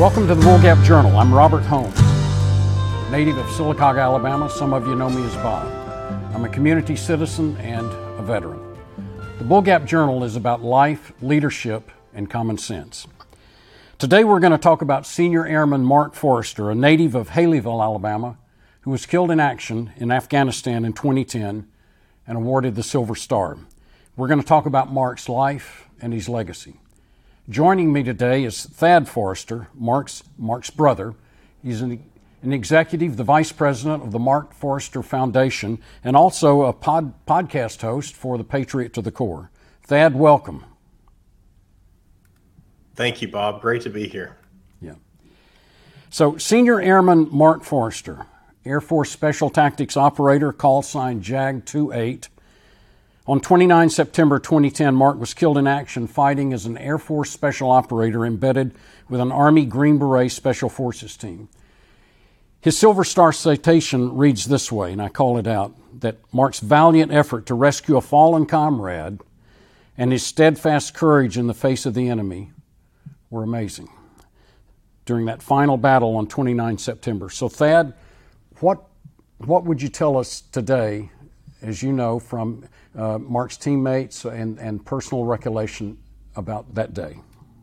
Welcome to the Bull Gap Journal. I'm Robert Holmes, native of Sylacauga, Alabama. Some of you know me as Bob. I'm a community citizen and a veteran. The Bull Gap Journal is about life, leadership, and common sense. Today we're going to talk about Senior Airman Mark Forrester, a native of Haleyville, Alabama, who was killed in action in Afghanistan in 2010 and awarded the Silver Star. We're going to talk about Mark's life and his legacy. Joining me today is Thad Forrester, Mark's brother. He's an executive, the vice president of the Mark Forrester Foundation, and also a podcast host for the Patriot to the Core. Thad, welcome. Thank you, Bob. Great to be here. Yeah. So, Senior Airman Mark Forrester, Air Force Special Tactics Operator, call sign JAG-28. On 29 September 2010, Mark was killed in action fighting as an Air Force Special Operator embedded with an Army Green Beret Special Forces team. His Silver Star citation reads this way, and I call it out, that Mark's valiant effort to rescue a fallen comrade and his steadfast courage in the face of the enemy were amazing during that final battle on 29 September. So Thad, what would you tell us today, as you know, from Mark's teammates and personal recollection about that day?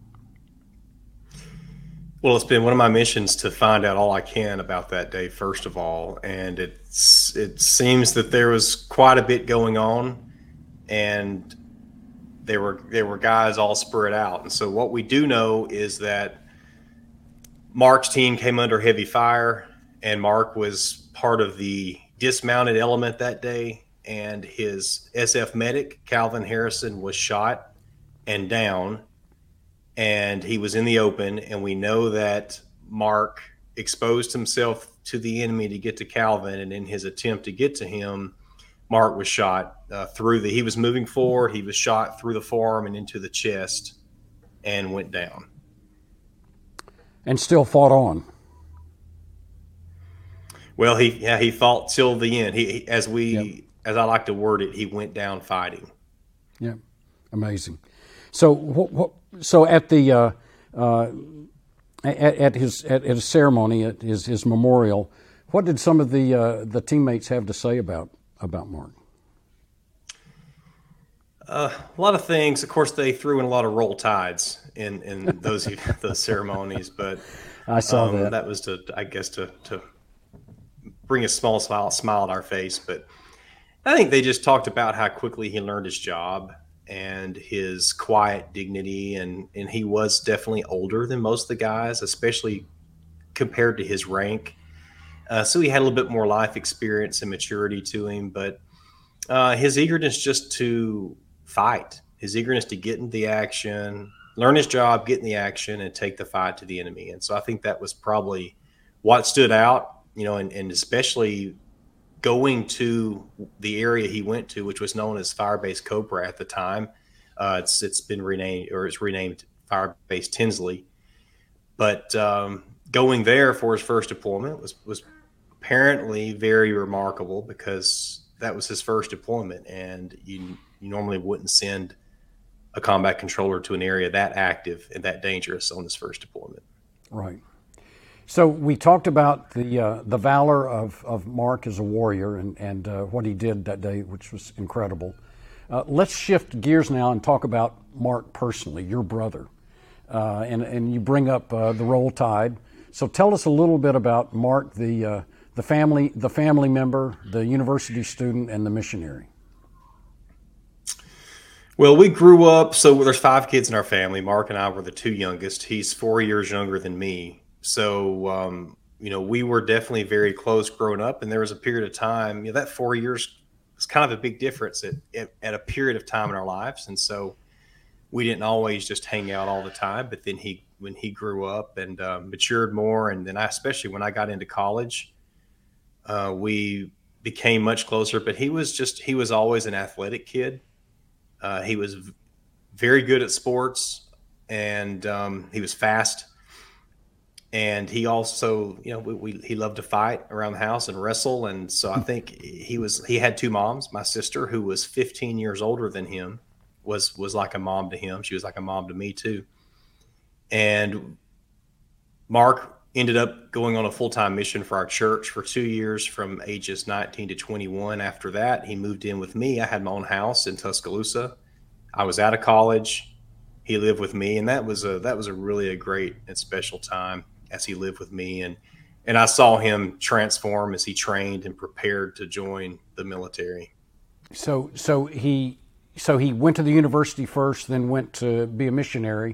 Well, it's been one of my missions to find out all I can about that day, first of all. And it seems that there was quite a bit going on, and there were guys all spread out. And so what we do know is that Mark's team came under heavy fire, and Mark was part of the dismounted element that day. And his SF medic, Calvin Harrison, was shot and down, and he was in the open. And we know that Mark exposed himself to the enemy to get to Calvin, and in his attempt to get to him, Mark was shot he was moving forward, he was shot through the forearm and into the chest and went down. And still fought on. Well, he fought till the end. As I like to word it, he went down fighting. Yeah, amazing. So, so at the at his ceremony, at his memorial, what did some of the teammates have to say about Mark? A lot of things. Of course, they threw in a lot of Roll Tides in those ceremonies, but I saw that. That was to bring a small smile on our face, but I think they just talked about how quickly he learned his job and his quiet dignity, and he was definitely older than most of the guys, especially compared to his rank. So he had a little bit more life experience and maturity to him, but his eagerness just to fight, his eagerness to get into the action, learn his job, get in the action, and take the fight to the enemy. And so I think that was probably what stood out, and especially going to the area he went to, which was known as Firebase Cobra at the time. It's been renamed, or it's renamed Firebase Tinsley. But going there for his first deployment was apparently very remarkable, because that was his first deployment, and you normally wouldn't send a combat controller to an area that active and that dangerous on his first deployment. Right. So we talked about the valor of Mark as a warrior and what he did that day, which was incredible. Let's shift gears now and talk about Mark personally, your brother. And you bring up the Roll Tide. So tell us a little bit about Mark, the family member, the university student, and the missionary. Well, we grew up, so there's 5 kids in our family. Mark and I were the 2 youngest. He's 4 years younger than me. So, we were definitely very close growing up, and there was a period of time, that 4 years was kind of a big difference at a period of time in our lives. And so we didn't always just hang out all the time, but then when he grew up and matured more, and then especially when I got into college, we became much closer. But he was always an athletic kid. He was very good at sports, and he was fast. And he also, he loved to fight around the house and wrestle. And so I think he had 2 moms. My sister, who was 15 years older than him, was like a mom to him. She was like a mom to me too. And Mark ended up going on a full-time mission for our church for 2 years from ages 19 to 21. After that, he moved in with me. I had my own house in Tuscaloosa. I was out of college. He lived with me, and that was a really a great and special time as he lived with me. And I saw him transform as he trained and prepared to join the military. So he went to the university first, then went to be a missionary.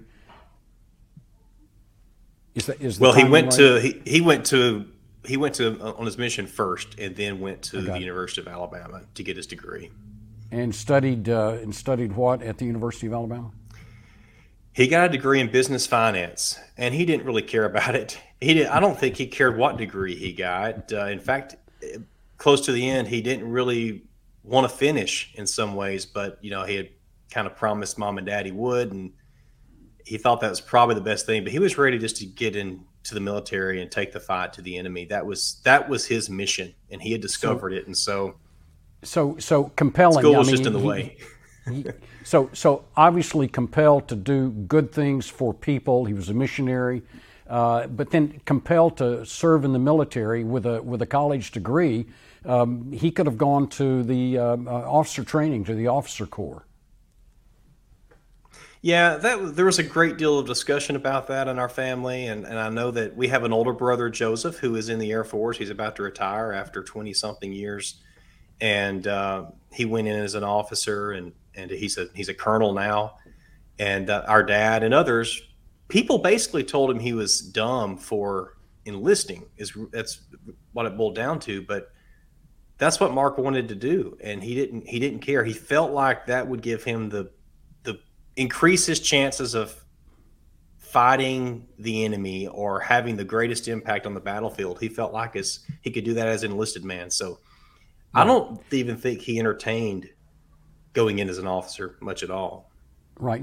Well, he went to on his mission first, and then went to the University of Alabama to get his degree. And studied what at the University of Alabama? He got a degree in business finance, and he didn't really care about it. I don't think he cared what degree he got. In fact, close to the end, he didn't really want to finish in some ways, but he had kind of promised mom and dad he would, and he thought that was probably the best thing. But he was ready just to get into the military and take the fight to the enemy. That was his mission, and he had discovered it, and so compelling. School was just in the way. So obviously compelled to do good things for people. He was a missionary, but then compelled to serve in the military with a college degree. He could have gone to the officer training, to the officer corps. Yeah, there was a great deal of discussion about that in our family, and I know that we have an older brother, Joseph, who is in the Air Force. He's about to retire after 20-something years, and he went in as an officer, and he's a colonel now. And our dad and others, people basically told him he was dumb for enlisting. That's what it boiled down to, but that's what Mark wanted to do, and he didn't care. He felt like that would give him the increase his chances of fighting the enemy or having the greatest impact on the battlefield. He felt like he could do that as an enlisted man. So I don't even think he entertained going in as an officer much at all. Right.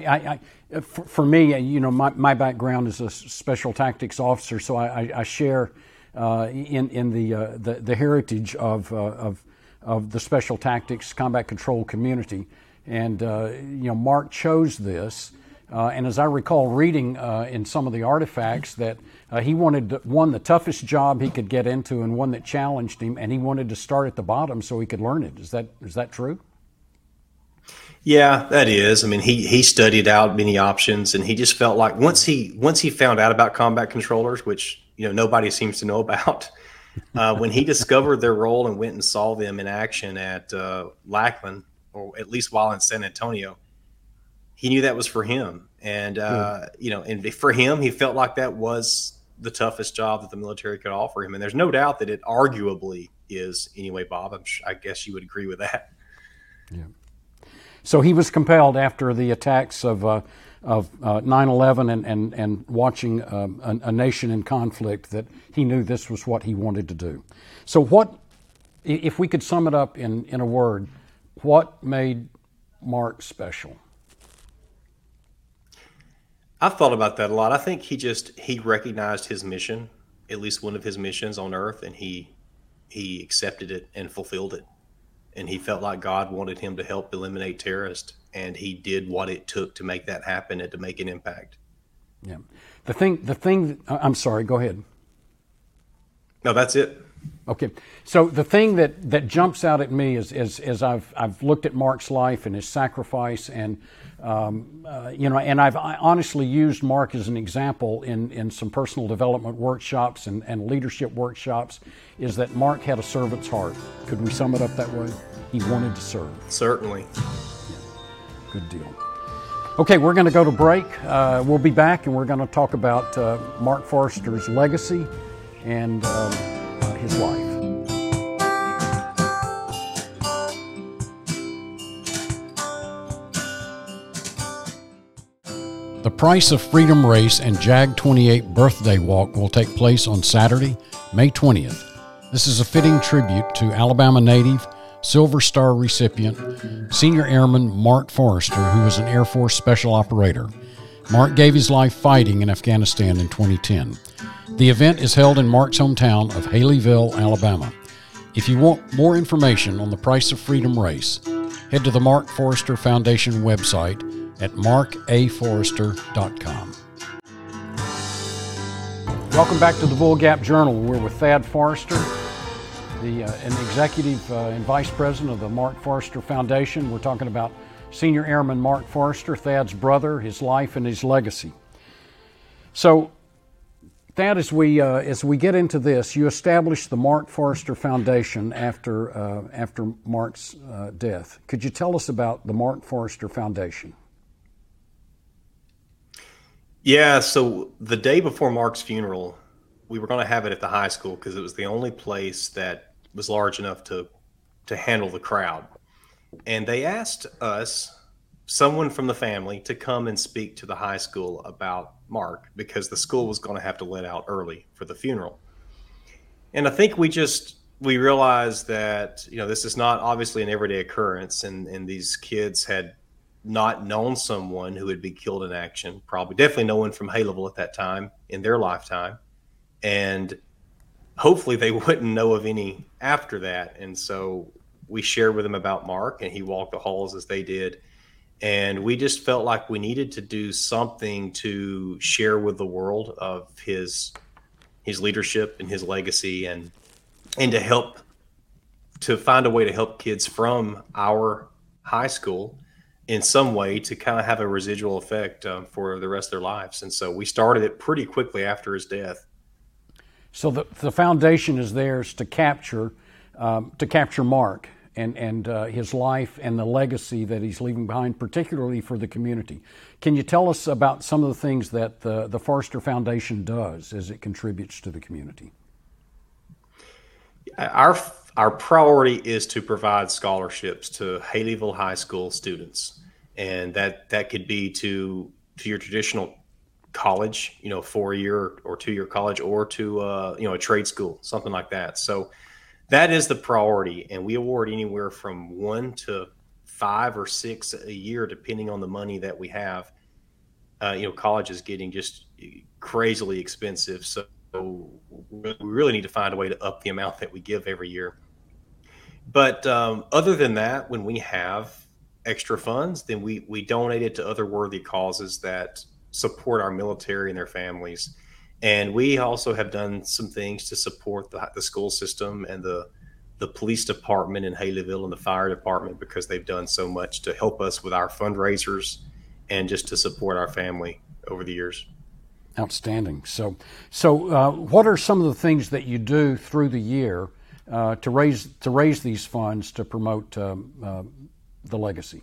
For me, my background is a special tactics officer, so I share in the heritage of the special tactics combat control community. And, Mark chose this. And as I recall reading in some of the artifacts that he wanted the toughest job he could get into and one that challenged him, and he wanted to start at the bottom so he could learn it. Is that true? Yeah, that is. I mean, he studied out many options, and he just felt like once he found out about combat controllers, which nobody seems to know about, when he discovered their role and went and saw them in action at Lackland, or at least while in San Antonio, he knew that was for him. And, and for him, he felt like that was the toughest job that the military could offer him. And there's no doubt that it arguably is anyway, Bob. I guess you would agree with that. Yeah. So he was compelled after the attacks of 9/11 and watching a nation in conflict that he knew this was what he wanted to do. So what, if we could sum it up in a word, what made Mark special? I've thought about that a lot. I think he recognized his mission, at least one of his missions on earth, and he accepted it and fulfilled it. And he felt like God wanted him to help eliminate terrorists, and he did what it took to make that happen and to make an impact. Yeah. The thing, I'm sorry, go ahead. No, that's it. Okay. So the thing that jumps out at me is as I've looked at Mark's life and his sacrifice, and and I've honestly used Mark as an example in some personal development workshops and leadership workshops, is that Mark had a servant's heart. Could we sum it up that way? He wanted to serve. Certainly. Yeah. Good deal. Okay, we're going to go to break. We'll be back, and we're going to talk about Mark Forrester's legacy and his life. The Price of Freedom Race and JAG 28 Birthday Walk will take place on Saturday, May 20th. This is a fitting tribute to Alabama native, Silver Star recipient, Senior Airman Mark Forrester, who was an Air Force Special Operator. Mark gave his life fighting in Afghanistan in 2010. The event is held in Mark's hometown of Haleyville, Alabama. If you want more information on the Price of Freedom race, head to the Mark Forrester Foundation website at markaforrester.com. Welcome back to the Bull Gap Journal. We're with Thad Forrester, an executive and vice president of the Mark Forrester Foundation. We're talking about Senior Airman Mark Forrester, Thad's brother, his life and his legacy. So, Thad, as we get into this, you established the Mark Forrester Foundation after Mark's death. Could you tell us about the Mark Forrester Foundation? Yeah, so the day before Mark's funeral, we were going to have it at the high school because it was the only place that was large enough to handle the crowd. And they asked us, someone from the family, to come and speak to the high school about Mark because the school was going to have to let out early for the funeral. And I think we realized that, this is not obviously an everyday occurrence, and these kids had not known someone who had been killed in action, definitely no one from Haleyville at that time in their lifetime. And hopefully they wouldn't know of any after that. And so we shared with him about Mark, and he walked the halls as they did. And we just felt like we needed to do something to share with the world of his leadership and his legacy, and to find a way to help kids from our high school in some way to kind of have a residual effect for the rest of their lives. And so we started it pretty quickly after his death. So the foundation is theirs to capture Mark and his life and the legacy that he's leaving behind, particularly for the community. Can you tell us about some of the things that the Forrester Foundation does as it contributes to the community? Our priority is to provide scholarships to Haleyville High School students, and that could be to your traditional college, 4-year or 2-year college, or to a trade school, something like that. So that is the priority, and we award anywhere from 1 to 5 or 6 a year, depending on the money that we have. College is getting just crazily expensive, so we really need to find a way to up the amount that we give every year. But other than that, when we have extra funds, then we donate it to other worthy causes that support our military and their families. And we also have done some things to support the school system and the police department in Haleyville and the fire department, because they've done so much to help us with our fundraisers and just to support our family over the years. Outstanding. So what are some of the things that you do through the year to raise these funds to promote the legacy?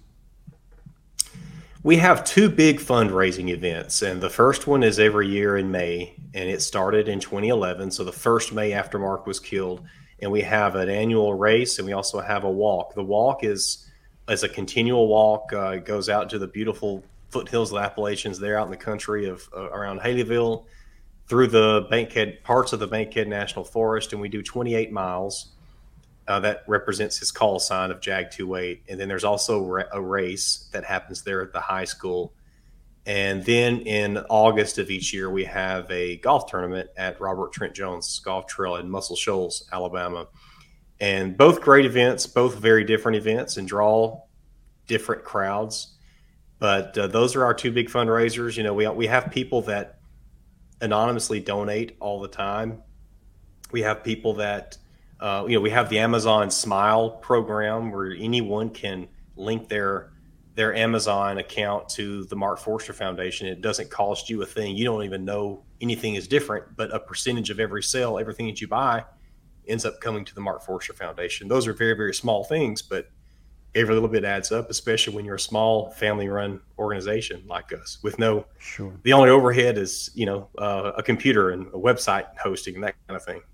We have 2 big fundraising events, and the first one is every year in May, and it started in 2011, so the first May after Mark was killed. And we have an annual race, and we also have a walk. The walk is a continual walk. It goes out to the beautiful foothills of the Appalachians there out in the country of around Haleyville, through the Bankhead, parts of the Bankhead National Forest, and we do 28 miles. That represents his call sign of JAG 28. And then there's also a race that happens there at the high school. And then in August of each year, we have a golf tournament at Robert Trent Jones Golf Trail in Muscle Shoals, Alabama. And both great events, both very different events, and draw different crowds. But those are our 2 big fundraisers. We have people that anonymously donate all the time. We have people that we have the Amazon Smile program, where anyone can link their Amazon account to the Mark Forrester Foundation. It doesn't cost you a thing. You don't even know anything is different, but a percentage of every sale, everything that you buy, ends up coming to the Mark Forrester Foundation. Those are very, very small things, but every little bit adds up, especially when you're a small family-run organization like us with no, sure. The only overhead is, a computer and a website hosting and that kind of thing.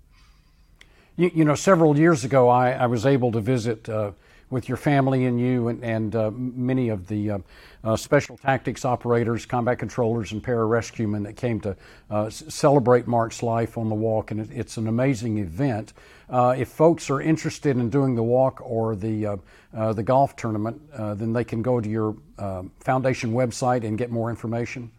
Several years ago, I was able to visit with your family and you and many of the special tactics operators, combat controllers, and pararescuemen that came to celebrate Mark's life on the walk, and it's an amazing event. If folks are interested in doing the walk or the golf tournament, then they can go to your foundation website and get more information.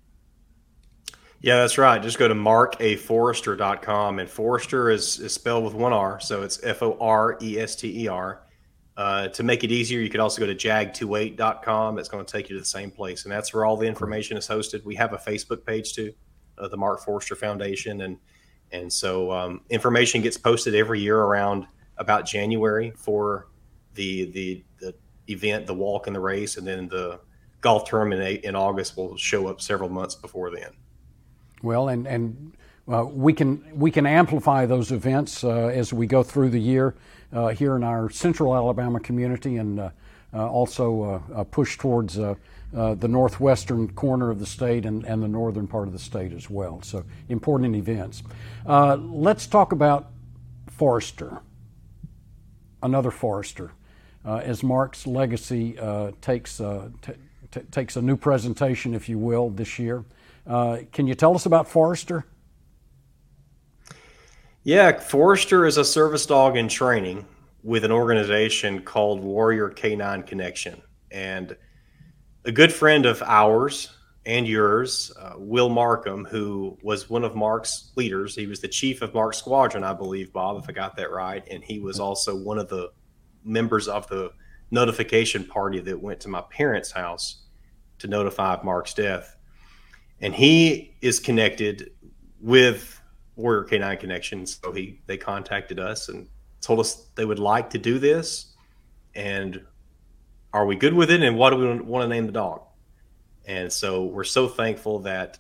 Yeah, that's right. Just go to markaforrester.com, and Forrester is spelled with 1 R, so it's Forester. To make it easier, you could also go to jag28.com. It's going to take you to the same place, and that's where all the information is hosted. We have a Facebook page too. the Mark Forster Foundation, and so information gets posted every year around about January for the event, the walk and the race, and then the golf tournament in August will show up several months before then. Well, and we can amplify those events as we go through the year here in our Central Alabama community, and also push towards the northwestern corner of the state and the northern part of the state as well. So important events. Let's talk about Forster, another Forster, as Mark's legacy takes a new presentation, if you will, this year. Can you tell us about Forster? Yeah, Forster is a service dog in training with an organization called Warrior K9 Connection. And a good friend of ours and yours, Will Markham, who was one of Mark's leaders. He was the chief of Mark's squadron, I believe, Bob, if I got that right. And he was also one of the members of the notification party that went to my parents' house to notify of Mark's death. And he is connected with Warrior K9 Connection. So they contacted us and told us they would like to do this. And are we good with it? And what do we want to name the dog? And so we're so thankful that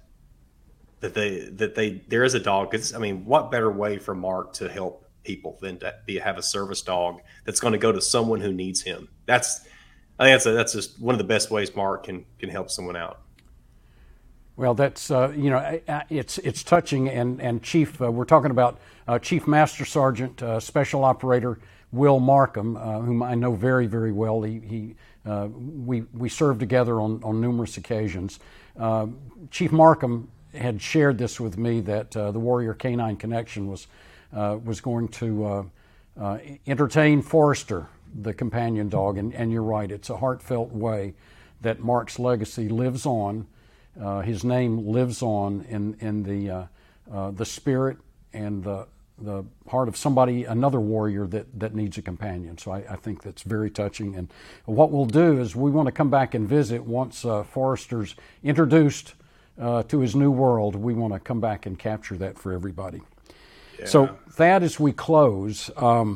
there is a dog. Because I mean, what better way for Mark to help people than to have a service dog that's going to go to someone who needs him? I think that's just one of the best ways Mark can help someone out. Well, that's it's touching, and Chief, we're talking about Chief Master Sergeant Special Operator Will Markham, whom I know very, very well. We served together on numerous occasions. Chief Markham had shared this with me that the Warrior K9 Connection was going to entertain Forster, the companion dog, and you're right. It's a heartfelt way that Mark's legacy lives on. His name lives on in the spirit and the heart of another warrior that needs a companion. So I think that's very touching. And what we'll do is we want to come back and visit once Forster's introduced to his new world. We want to come back and capture that for everybody. Yeah. So Thad, as we close,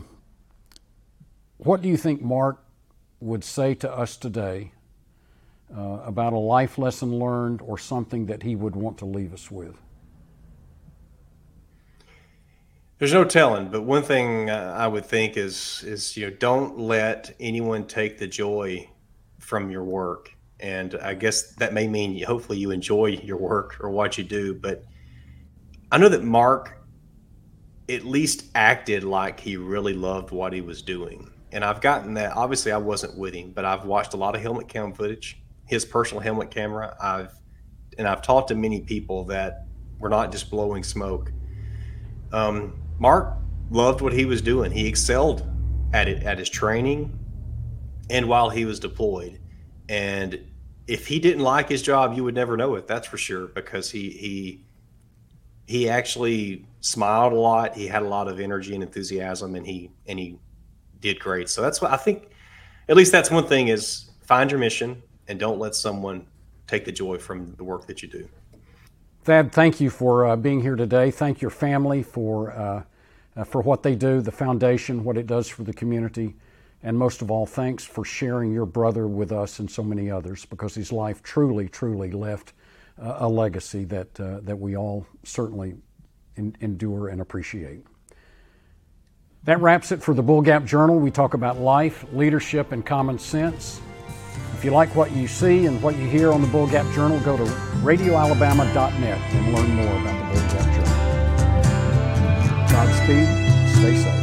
what do you think Mark would say to us today about a life lesson learned or something that he would want to leave us with? There's no telling, but one thing I would think is don't let anyone take the joy from your work. And I guess that may mean hopefully you enjoy your work or what you do, but I know that Mark at least acted like he really loved what he was doing. And I've gotten that. Obviously I wasn't with him, but I've watched a lot of helmet cam footage, his personal helmet camera. I've talked to many people that were not just blowing smoke. Mark loved what he was doing. He excelled at it, at his training and while he was deployed. And if he didn't like his job, you would never know it. That's for sure, because he actually smiled a lot. He had a lot of energy and enthusiasm, and he did great. So that's what I think. At least that's one thing: is find your mission and don't let someone take the joy from the work that you do. Thad, thank you for being here today. Thank your family for what they do, the foundation, what it does for the community, and most of all, thanks for sharing your brother with us and so many others, because his life truly, truly left a legacy that we all certainly endure and appreciate. That wraps it for the Bull Gap Journal. We talk about life, leadership, and common sense. If you like what you see and what you hear on the Bull Gap Journal, go to radioalabama.net and learn more about the Bull Gap Journal. Godspeed. Stay safe.